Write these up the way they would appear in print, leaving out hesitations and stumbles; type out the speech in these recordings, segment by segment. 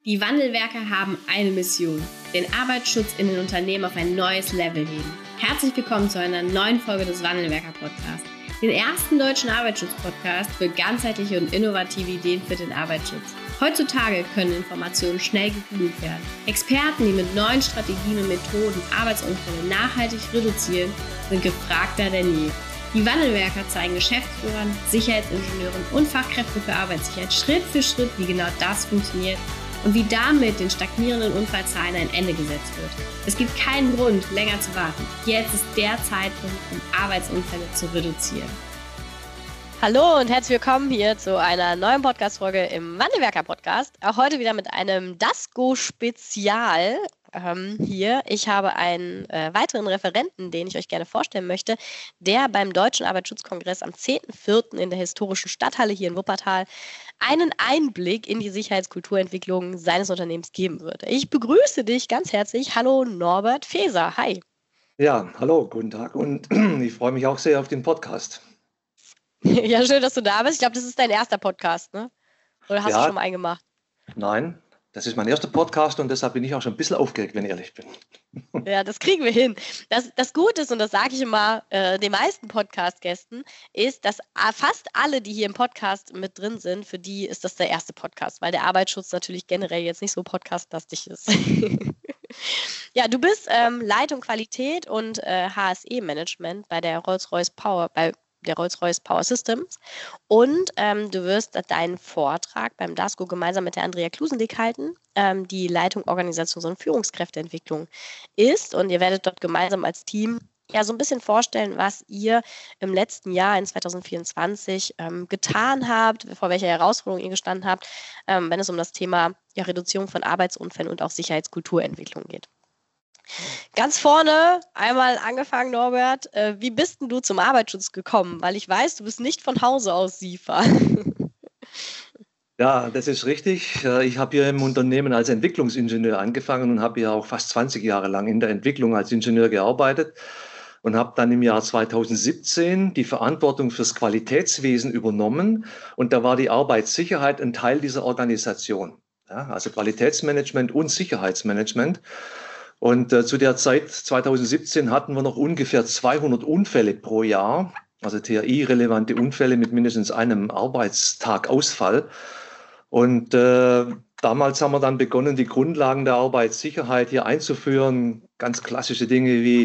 Die Wandelwerker haben eine Mission: den Arbeitsschutz in den Unternehmen auf ein neues Level heben. Herzlich willkommen zu einer neuen Folge des Wandelwerker-Podcasts, den ersten deutschen Arbeitsschutz-Podcast für ganzheitliche und innovative Ideen für den Arbeitsschutz. Heutzutage können Informationen schnell gegoogelt werden. Experten, die mit neuen Strategien und Methoden Arbeitsunfälle nachhaltig reduzieren, sind gefragter denn je. Die Wandelwerker zeigen Geschäftsführern, Sicherheitsingenieuren und Fachkräften für Arbeitssicherheit Schritt für Schritt, wie genau das funktioniert und wie damit den stagnierenden Unfallzahlen ein Ende gesetzt wird. Es gibt keinen Grund, länger zu warten. Jetzt ist der Zeitpunkt, um Arbeitsunfälle zu reduzieren. Hallo und herzlich willkommen hier zu einer neuen Podcast-Folge im Wandelwerker-Podcast. Auch heute wieder mit einem DASGO-Spezial hier. Ich habe einen weiteren Referenten, den ich euch gerne vorstellen möchte, der beim Deutschen Arbeitsschutzkongress am 10.04. in der historischen Stadthalle hier in Wuppertal einen Einblick in die Sicherheitskulturentwicklung seines Unternehmens geben wird. Ich begrüße dich ganz herzlich. Hallo Norbert Feser. Hi. Ja, hallo, guten Tag und ich freue mich auch sehr auf den Podcast. Ja, schön, dass du da bist. Ich glaube, das ist dein erster Podcast, ne? Oder hast du schon mal einen gemacht? Nein, das ist mein erster Podcast und deshalb bin ich auch schon ein bisschen aufgeregt, wenn ich ehrlich bin. Ja, das kriegen wir hin. Das Gute ist, und das sage ich immer den meisten Podcast-Gästen, ist, dass fast alle, die hier im Podcast mit drin sind, für die ist das der erste Podcast, weil der Arbeitsschutz natürlich generell jetzt nicht so podcastlastig ist. Ja, du bist Leitung Qualität und HSE-Management bei der Rolls-Royce Power Systems und du wirst deinen Vortrag beim DASGO gemeinsam mit der Andrea Klusendick halten, die Leitung Organisations- und Führungskräfteentwicklung ist, und ihr werdet dort gemeinsam als Team ja so ein bisschen vorstellen, was ihr im letzten Jahr in 2024 getan habt, vor welcher Herausforderung ihr gestanden habt, wenn es um das Thema Reduzierung von Arbeitsunfällen und auch Sicherheitskulturentwicklung geht. Ganz vorne einmal angefangen, Norbert. Wie bist denn du zum Arbeitsschutz gekommen? Weil ich weiß, du bist nicht von Hause aus SIFA. Ja, das ist richtig. Ich habe hier im Unternehmen als Entwicklungsingenieur angefangen und habe hier auch fast 20 Jahre lang in der Entwicklung als Ingenieur gearbeitet und habe dann im Jahr 2017 die Verantwortung fürs Qualitätswesen übernommen, und da war die Arbeitssicherheit ein Teil dieser Organisation. Ja, also Qualitätsmanagement und Sicherheitsmanagement. Und zu der Zeit 2017 hatten wir noch ungefähr 200 Unfälle pro Jahr, also TRI-relevante Unfälle mit mindestens einem Arbeitstag Ausfall. Und damals haben wir dann begonnen, die Grundlagen der Arbeitssicherheit hier einzuführen. Ganz klassische Dinge wie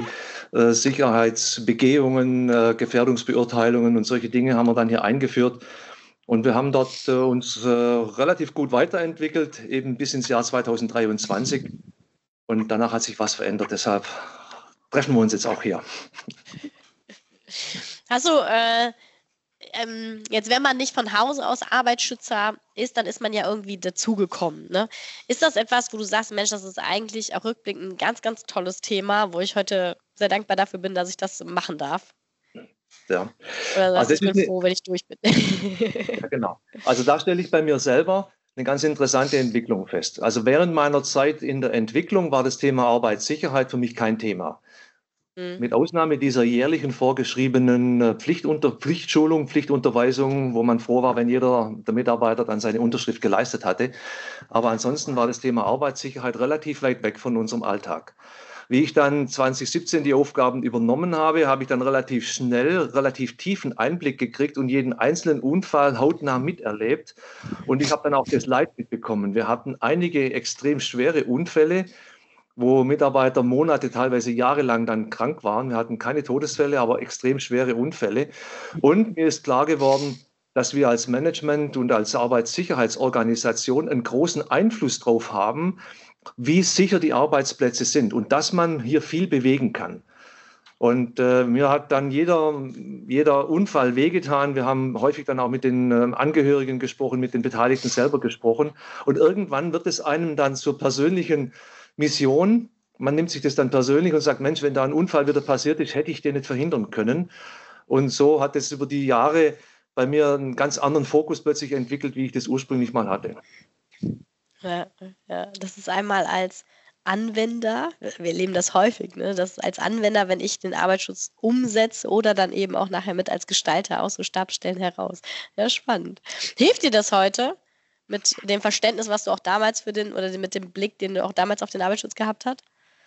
Sicherheitsbegehungen, Gefährdungsbeurteilungen und solche Dinge haben wir dann hier eingeführt. Und wir haben dort uns relativ gut weiterentwickelt, eben bis ins Jahr 2023. Und danach hat sich was verändert, deshalb treffen wir uns jetzt auch hier. Hast du, jetzt wenn man nicht von Hause aus Arbeitsschützer ist, dann ist man ja irgendwie dazugekommen, ne? Ist das etwas, wo du sagst, Mensch, das ist eigentlich auch rückblickend ein ganz, ganz tolles Thema, wo ich heute sehr dankbar dafür bin, dass ich das machen darf? Ja. Oder sagst, ich bin froh, wenn ich durch bin? Ja, genau. Also da stelle ich bei mir selber eine ganz interessante Entwicklung fest. Also während meiner Zeit in der Entwicklung war das Thema Arbeitssicherheit für mich kein Thema. Mit Ausnahme dieser jährlichen vorgeschriebenen Pflichtschulung, Pflichtunterweisung, wo man froh war, wenn jeder der Mitarbeiter dann seine Unterschrift geleistet hatte. Aber ansonsten war das Thema Arbeitssicherheit relativ weit weg von unserem Alltag. Wie ich dann 2017 die Aufgaben übernommen habe, habe ich dann relativ schnell, relativ tiefen Einblick gekriegt und jeden einzelnen Unfall hautnah miterlebt. Und ich habe dann auch das Leid mitbekommen. Wir hatten einige extrem schwere Unfälle, wo Mitarbeiter Monate, teilweise jahrelang dann krank waren. Wir hatten keine Todesfälle, aber extrem schwere Unfälle. Und mir ist klar geworden, dass wir als Management und als Arbeitssicherheitsorganisation einen großen Einfluss drauf haben, wie sicher die Arbeitsplätze sind und dass man hier viel bewegen kann. Und mir hat dann jeder Unfall wehgetan. Wir haben häufig dann auch mit den Angehörigen gesprochen, mit den Beteiligten selber gesprochen. Und irgendwann wird es einem dann zur persönlichen Mission. Man nimmt sich das dann persönlich und sagt, Mensch, wenn da ein Unfall wieder passiert ist, hätte ich den nicht verhindern können. Und so hat es über die Jahre bei mir einen ganz anderen Fokus plötzlich entwickelt, wie ich das ursprünglich mal hatte. Ja, das ist einmal als Anwender, wir erleben das häufig, ne, dass als Anwender, wenn ich den Arbeitsschutz umsetze oder dann eben auch nachher mit als Gestalter aus so Stabsstellen heraus. Ja, spannend. Hilft dir das heute? mit dem Verständnis, was du auch damals oder mit dem Blick, den du auch damals auf den Arbeitsschutz gehabt hast?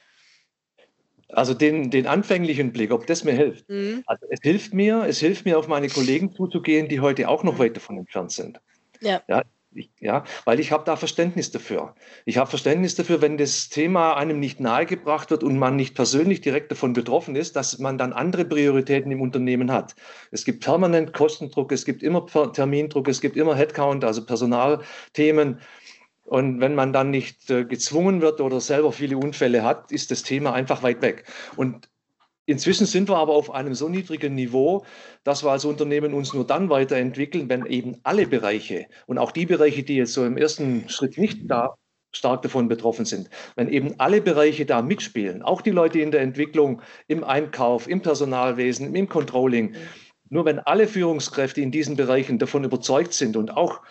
Also den anfänglichen Blick, ob das mir hilft. Also es hilft mir, auf meine Kollegen zuzugehen, die heute auch noch weit davon entfernt sind. Ja. Weil ich habe da Verständnis dafür. Ich habe Verständnis dafür, wenn das Thema einem nicht nahegebracht wird und man nicht persönlich direkt davon betroffen ist, dass man dann andere Prioritäten im Unternehmen hat. Es gibt permanent Kostendruck, es gibt immer Termindruck, es gibt immer Headcount, also Personalthemen. Und wenn man dann nicht gezwungen wird oder selber viele Unfälle hat, ist das Thema einfach weit weg. Und inzwischen sind wir aber auf einem so niedrigen Niveau, dass wir als Unternehmen uns nur dann weiterentwickeln, wenn eben alle Bereiche und auch die Bereiche, die jetzt so im ersten Schritt nicht da stark davon betroffen sind, wenn eben alle Bereiche da mitspielen, auch die Leute in der Entwicklung, im Einkauf, im Personalwesen, im Controlling, nur wenn alle Führungskräfte in diesen Bereichen davon überzeugt sind und auch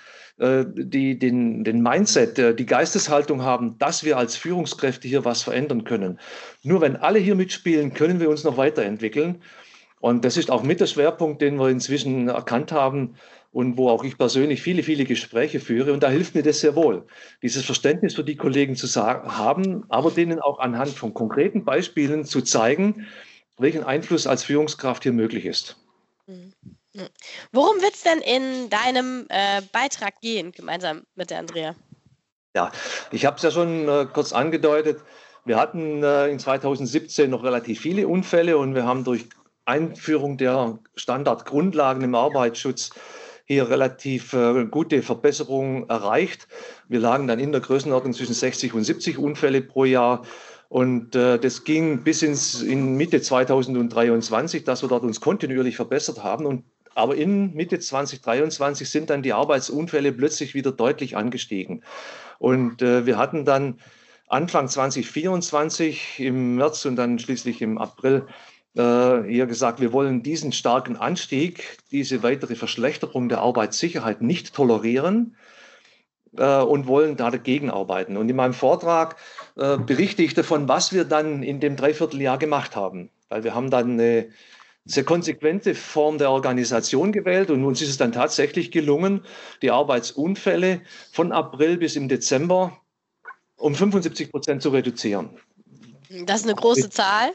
den Mindset, die Geisteshaltung haben, dass wir als Führungskräfte hier was verändern können. Nur wenn alle hier mitspielen, können wir uns noch weiterentwickeln. Und das ist auch mit der Schwerpunkt, den wir inzwischen erkannt haben und wo auch ich persönlich viele, viele Gespräche führe. Und da hilft mir das sehr wohl, dieses Verständnis für die Kollegen zu haben, aber denen auch anhand von konkreten Beispielen zu zeigen, welchen Einfluss als Führungskraft hier möglich ist. Worum wird es denn in deinem Beitrag gehen, gemeinsam mit der Andrea? Ja, ich habe es ja schon kurz angedeutet. Wir hatten in 2017 noch relativ viele Unfälle und wir haben durch Einführung der Standardgrundlagen im Arbeitsschutz hier relativ gute Verbesserungen erreicht. Wir lagen dann in der Größenordnung zwischen 60 und 70 Unfälle pro Jahr. Und das ging bis in Mitte 2023, dass wir dort uns kontinuierlich verbessert haben. Aber in Mitte 2023 sind dann die Arbeitsunfälle plötzlich wieder deutlich angestiegen. Und wir hatten dann Anfang 2024 im März und dann schließlich im April hier gesagt, wir wollen diesen starken Anstieg, diese weitere Verschlechterung der Arbeitssicherheit nicht tolerieren und wollen da dagegen arbeiten. Und in meinem Vortrag berichte ich davon, was wir dann in dem Dreivierteljahr gemacht haben. Weil wir haben dann eine sehr konsequente Form der Organisation gewählt und uns ist es dann tatsächlich gelungen, die Arbeitsunfälle von April bis im Dezember um 75% zu reduzieren. Das ist eine große Zahl.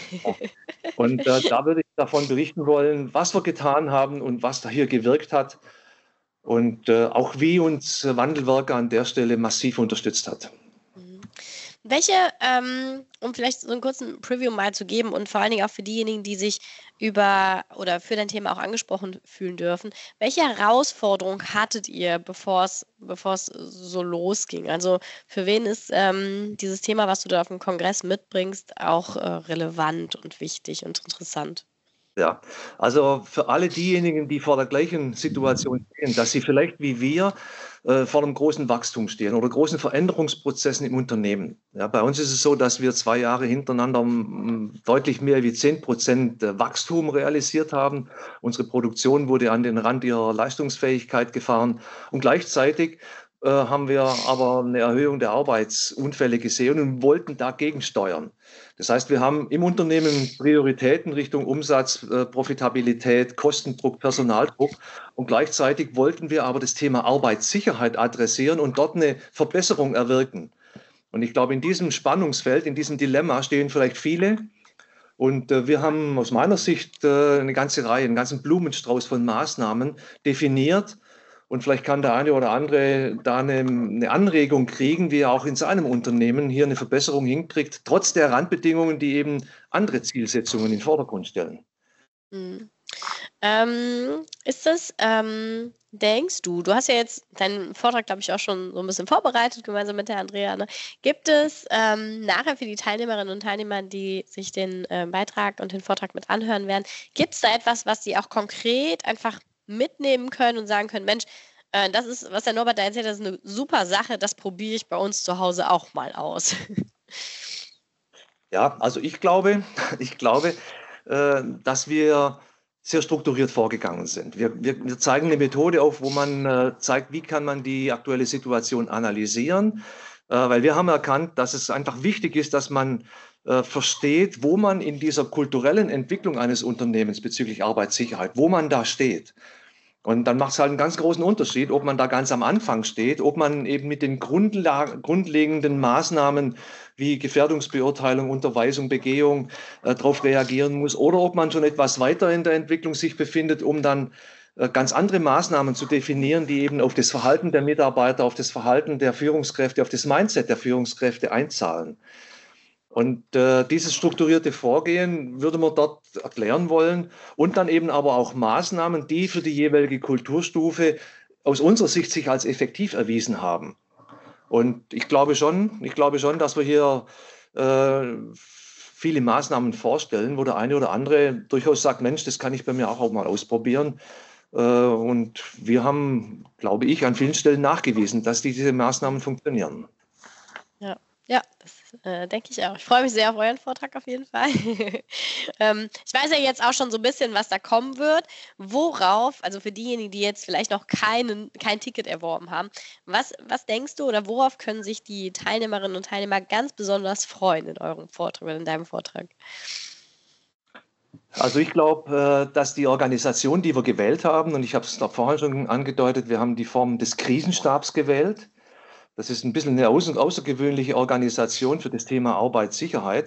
Und da würde ich davon berichten wollen, was wir getan haben und was da hier gewirkt hat und auch wie uns Wandelwerke an der Stelle massiv unterstützt hat. Welche, um vielleicht so einen kurzen Preview mal zu geben und vor allen Dingen auch für diejenigen, die sich oder für dein Thema auch angesprochen fühlen dürfen, welche Herausforderung hattet ihr, bevor es so losging? Also für wen ist dieses Thema, was du da auf dem Kongress mitbringst, auch relevant und wichtig und interessant? Ja, also für alle diejenigen, die vor der gleichen Situation stehen, dass sie vielleicht wie wir vor einem großen Wachstum stehen oder großen Veränderungsprozessen im Unternehmen. Ja, bei uns ist es so, dass wir 2 Jahre hintereinander deutlich mehr wie 10% Wachstum realisiert haben. Unsere Produktion wurde an den Rand ihrer Leistungsfähigkeit gefahren und gleichzeitig haben wir aber eine Erhöhung der Arbeitsunfälle gesehen und wollten dagegen steuern. Das heißt, wir haben im Unternehmen Prioritäten Richtung Umsatz, Profitabilität, Kostendruck, Personaldruck und gleichzeitig wollten wir aber das Thema Arbeitssicherheit adressieren und dort eine Verbesserung erwirken. Und ich glaube, in diesem Spannungsfeld, in diesem Dilemma stehen vielleicht viele. Und wir haben aus meiner Sicht eine ganze Reihe, einen ganzen Blumenstrauß von Maßnahmen definiert. Und vielleicht kann der eine oder andere da eine Anregung kriegen, wie er auch in seinem Unternehmen hier eine Verbesserung hinkriegt, trotz der Randbedingungen, die eben andere Zielsetzungen in den Vordergrund stellen. Ist das, denkst du hast ja jetzt deinen Vortrag, glaube ich, auch schon so ein bisschen vorbereitet, gemeinsam mit der Andrea, ne? Gibt es nachher für die Teilnehmerinnen und Teilnehmer, die sich den Beitrag und den Vortrag mit anhören werden, gibt es da etwas, was sie auch konkret einfach mitnehmen können und sagen können, Mensch, das ist, was der Norbert da erzählt, das ist eine super Sache, das probiere ich bei uns zu Hause auch mal aus. Ja, also ich glaube, dass wir sehr strukturiert vorgegangen sind. Wir zeigen eine Methode auf, wo man zeigt, wie kann man die aktuelle Situation analysieren, weil wir haben erkannt, dass es einfach wichtig ist, dass man versteht, wo man in dieser kulturellen Entwicklung eines Unternehmens bezüglich Arbeitssicherheit, wo man da steht. Und dann macht es halt einen ganz großen Unterschied, ob man da ganz am Anfang steht, ob man eben mit den grundlegenden Maßnahmen wie Gefährdungsbeurteilung, Unterweisung, Begehung darauf reagieren muss, oder ob man schon etwas weiter in der Entwicklung sich befindet, um dann ganz andere Maßnahmen zu definieren, die eben auf das Verhalten der Mitarbeiter, auf das Verhalten der Führungskräfte, auf das Mindset der Führungskräfte einzahlen. Und dieses strukturierte Vorgehen würde man dort erklären wollen und dann eben aber auch Maßnahmen, die für die jeweilige Kulturstufe aus unserer Sicht sich als effektiv erwiesen haben. Und ich glaube schon, dass wir hier viele Maßnahmen vorstellen, wo der eine oder andere durchaus sagt, Mensch, das kann ich bei mir auch mal ausprobieren. Und wir haben, glaube ich, an vielen Stellen nachgewiesen, dass diese Maßnahmen funktionieren. Ja, das denke ich auch. Ich freue mich sehr auf euren Vortrag auf jeden Fall. Ich weiß ja jetzt auch schon so ein bisschen, was da kommen wird. Worauf, also für diejenigen, die jetzt vielleicht noch kein Ticket erworben haben, was denkst du oder worauf können sich die Teilnehmerinnen und Teilnehmer ganz besonders freuen in eurem Vortrag oder in deinem Vortrag? Also ich glaube, dass die Organisation, die wir gewählt haben, und ich habe es da vorhin schon angedeutet, wir haben die Form des Krisenstabs gewählt. Das ist ein bisschen eine außergewöhnliche Organisation für das Thema Arbeitssicherheit.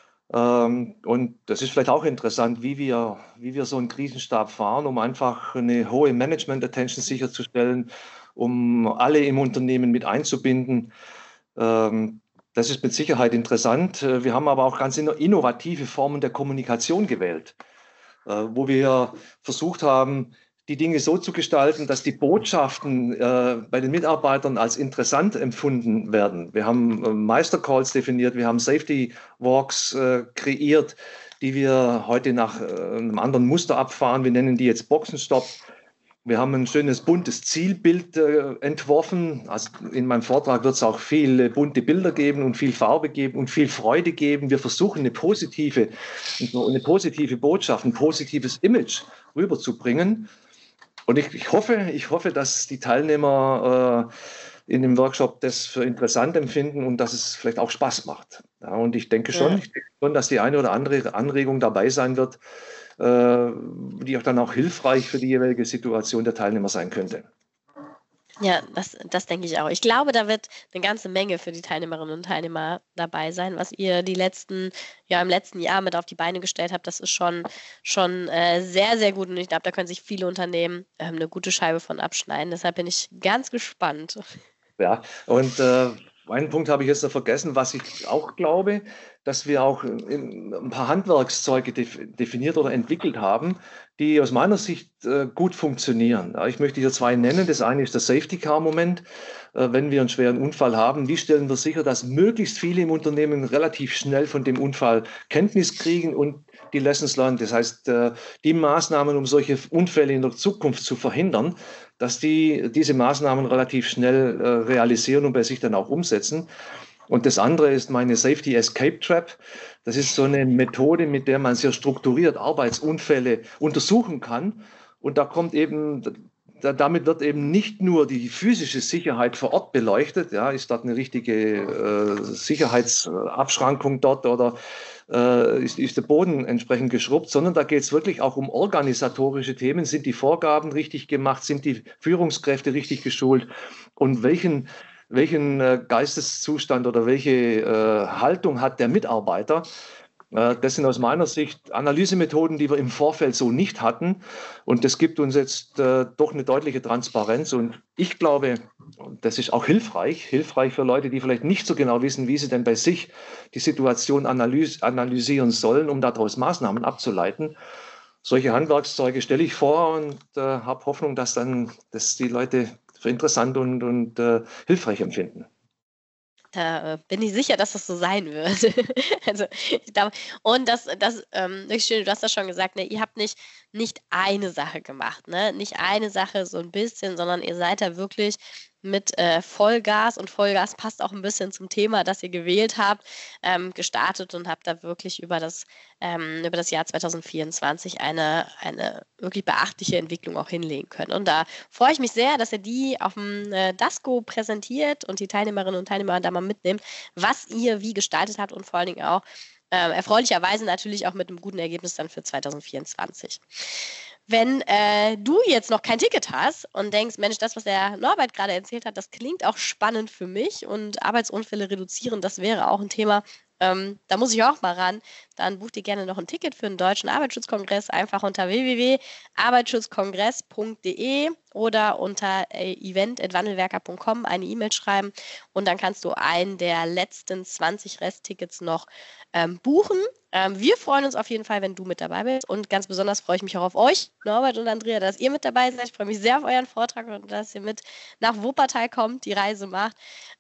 Und das ist vielleicht auch interessant, wie wir so einen Krisenstab fahren, um einfach eine hohe Management-Attention sicherzustellen, um alle im Unternehmen mit einzubinden. Das ist mit Sicherheit interessant. Wir haben aber auch ganz innovative Formen der Kommunikation gewählt, wo wir versucht haben, die Dinge so zu gestalten, dass die Botschaften bei den Mitarbeitern als interessant empfunden werden. Wir haben Meistercalls definiert, wir haben Safety Walks kreiert, die wir heute nach einem anderen Muster abfahren. Wir nennen die jetzt Boxenstopp. Wir haben ein schönes buntes Zielbild entworfen. Also in meinem Vortrag wird es auch viele bunte Bilder geben und viel Farbe geben und viel Freude geben. Wir versuchen eine positive Botschaft, ein positives Image rüberzubringen. Und ich hoffe, dass die Teilnehmer in dem Workshop das für interessant empfinden und dass es vielleicht auch Spaß macht. Ja, und ich denke schon, dass die eine oder andere Anregung dabei sein wird, die auch dann auch hilfreich für die jeweilige Situation der Teilnehmer sein könnte. Ja, das denke ich auch. Ich glaube, da wird eine ganze Menge für die Teilnehmerinnen und Teilnehmer dabei sein, was ihr im letzten Jahr mit auf die Beine gestellt habt. Das ist schon sehr, sehr gut und ich glaube, da können sich viele Unternehmen eine gute Scheibe von abschneiden. Deshalb bin ich ganz gespannt. Ja, und einen Punkt habe ich jetzt noch vergessen, was ich auch glaube, dass wir auch ein paar Handwerkszeuge definiert oder entwickelt haben, die aus meiner Sicht gut funktionieren. Ja, ich möchte hier zwei nennen. Das eine ist der Safety-Car-Moment. Wenn wir einen schweren Unfall haben, wie stellen wir sicher, dass möglichst viele im Unternehmen relativ schnell von dem Unfall Kenntnis kriegen und die Lessons learned, das heißt, die Maßnahmen, um solche Unfälle in der Zukunft zu verhindern, dass diese Maßnahmen relativ schnell realisieren und bei sich dann auch umsetzen. Und das andere ist meine Safety Escape Trap. Das ist so eine Methode, mit der man sehr strukturiert Arbeitsunfälle untersuchen kann. Und damit wird eben nicht nur die physische Sicherheit vor Ort beleuchtet, ja, ist dort eine richtige Sicherheitsabschrankung dort oder ist der Boden entsprechend geschrubbt, sondern da geht es wirklich auch um organisatorische Themen. Sind die Vorgaben richtig gemacht? Sind die Führungskräfte richtig geschult? Und welchen Geisteszustand oder welche Haltung hat der Mitarbeiter? Das sind aus meiner Sicht Analysemethoden, die wir im Vorfeld so nicht hatten. Und das gibt uns jetzt doch eine deutliche Transparenz. Und ich glaube, das ist auch hilfreich für Leute, die vielleicht nicht so genau wissen, wie sie denn bei sich die Situation analysieren sollen, um daraus Maßnahmen abzuleiten. Solche Handwerkszeuge stelle ich vor und habe Hoffnung, dass die Leute für interessant und hilfreich empfinden. Da bin ich sicher, dass das so sein wird. Also ich glaube, und das wirklich schön, du hast das schon gesagt, ne, ihr habt nicht eine Sache gemacht, ne? Nicht eine Sache so ein bisschen, sondern ihr seid da wirklich mit Vollgas, und Vollgas passt auch ein bisschen zum Thema, das ihr gewählt habt, gestartet und habt da wirklich über das Jahr 2024 eine wirklich beachtliche Entwicklung auch hinlegen können. Und da freue ich mich sehr, dass ihr die auf dem DASCO präsentiert und die Teilnehmerinnen und Teilnehmer da mal mitnehmt, was ihr wie gestaltet habt und vor allen Dingen auch erfreulicherweise natürlich auch mit einem guten Ergebnis dann für 2024. Wenn du jetzt noch kein Ticket hast und denkst, Mensch, das, was der Norbert gerade erzählt hat, das klingt auch spannend für mich und Arbeitsunfälle reduzieren, das wäre auch ein Thema, da muss ich auch mal ran, dann buch dir gerne noch ein Ticket für den Deutschen Arbeitsschutzkongress, einfach unter www.arbeitsschutzkongress.de oder unter event@wandelwerker.com eine E-Mail schreiben und dann kannst du einen der letzten 20 Resttickets noch buchen. Wir freuen uns auf jeden Fall, wenn du mit dabei bist und ganz besonders freue ich mich auch auf euch, Norbert und Andrea, dass ihr mit dabei seid. Ich freue mich sehr auf euren Vortrag und dass ihr mit nach Wuppertal kommt, die Reise macht.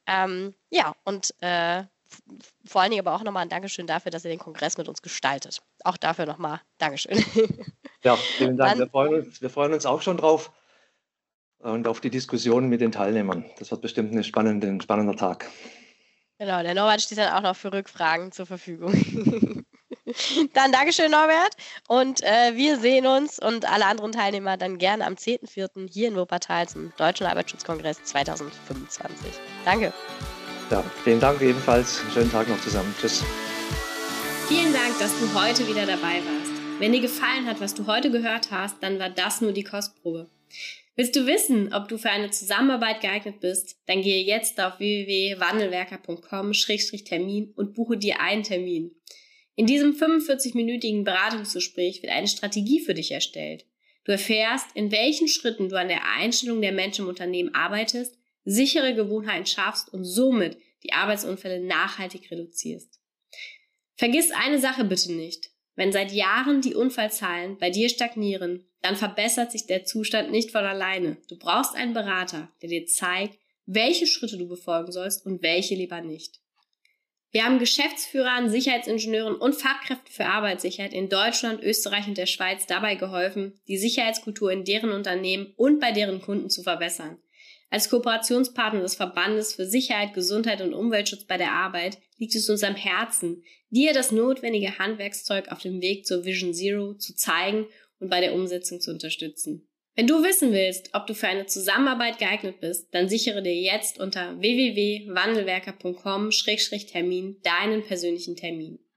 Vor allen Dingen aber auch nochmal ein Dankeschön dafür, dass ihr den Kongress mit uns gestaltet. Auch dafür nochmal Dankeschön. Ja, vielen Dank. Wir freuen uns auch schon drauf und auf die Diskussion mit den Teilnehmern. Das wird bestimmt ein spannender Tag. Genau, der Norbert steht dann auch noch für Rückfragen zur Verfügung. Dann Dankeschön, Norbert. Und wir sehen uns und alle anderen Teilnehmer dann gerne am 10.04. hier in Wuppertal zum Deutschen Arbeitsschutzkongress 2025. Danke. Ja, vielen Dank ebenfalls. Einen schönen Tag noch zusammen. Tschüss. Vielen Dank, dass du heute wieder dabei warst. Wenn dir gefallen hat, was du heute gehört hast, dann war das nur die Kostprobe. Willst du wissen, ob du für eine Zusammenarbeit geeignet bist? Dann gehe jetzt auf www.wandelwerker.com/Termin und buche dir einen Termin. In diesem 45-minütigen Beratungsgespräch wird eine Strategie für dich erstellt. Du erfährst, in welchen Schritten du an der Einstellung der Menschen im Unternehmen arbeitest, sichere Gewohnheiten schaffst und somit die Arbeitsunfälle nachhaltig reduzierst. Vergiss eine Sache bitte nicht. Wenn seit Jahren die Unfallzahlen bei dir stagnieren, dann verbessert sich der Zustand nicht von alleine. Du brauchst einen Berater, der dir zeigt, welche Schritte du befolgen sollst und welche lieber nicht. Wir haben Geschäftsführern, Sicherheitsingenieuren und Fachkräften für Arbeitssicherheit in Deutschland, Österreich und der Schweiz dabei geholfen, die Sicherheitskultur in deren Unternehmen und bei deren Kunden zu verbessern. Als Kooperationspartner des Verbandes für Sicherheit, Gesundheit und Umweltschutz bei der Arbeit liegt es uns am Herzen, dir das notwendige Handwerkszeug auf dem Weg zur Vision Zero zu zeigen und bei der Umsetzung zu unterstützen. Wenn du wissen willst, ob du für eine Zusammenarbeit geeignet bist, dann sichere dir jetzt unter www.wandelwerker.com/Termin deinen persönlichen Termin.